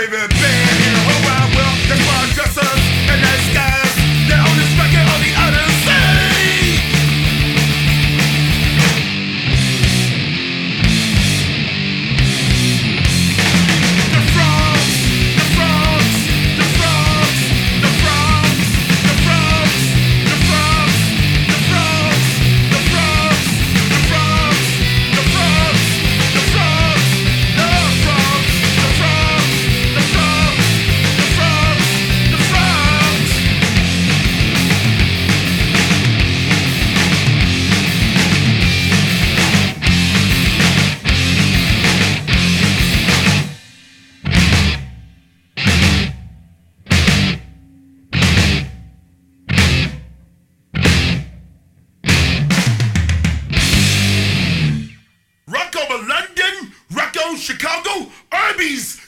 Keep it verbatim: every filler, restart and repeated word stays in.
favorite band in the whole wide world. That's why dressers and nice guys. They're on this record on the Odyssey. The frogs, the frogs, the frogs, the frogs, the frogs, the frogs, the frogs, the frogs, the frogs, the frogs, the frogs, the frogs, the frogs, the frogs, the frogs, the frogs. Rock over London, rock on Chicago, Arby's.